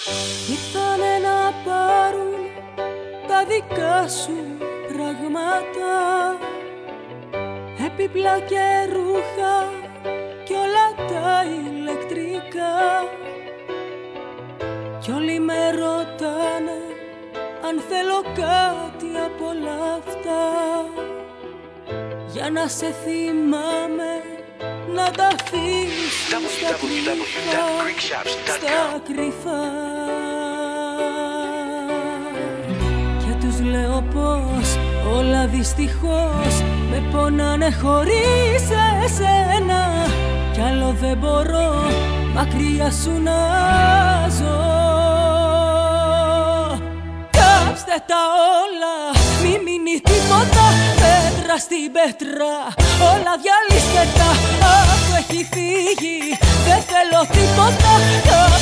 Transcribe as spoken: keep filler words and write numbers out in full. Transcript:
Ήρθανε να πάρουν τα δικά σου πράγματα, έπιπλα και ρούχα κι όλα τα ηλεκτρικά. Κι όλοι με ρωτάνε αν θέλω κάτι από όλα αυτά, για να σε θυμάμαι να τα αφήσεις στα κρυφά, στα κρυφά. Και τους λέω πως όλα δυστυχώς με πονάνε χωρίς εσένα, κι άλλο δεν μπορώ μακριά σου να ζω. Κάψτε τα όλα, μη μείνει τίποτα, πέτρα στην πέτρα, όλα διαλύστε τα. Αυτό έχει φύγει, δεν θέλω τίποτα.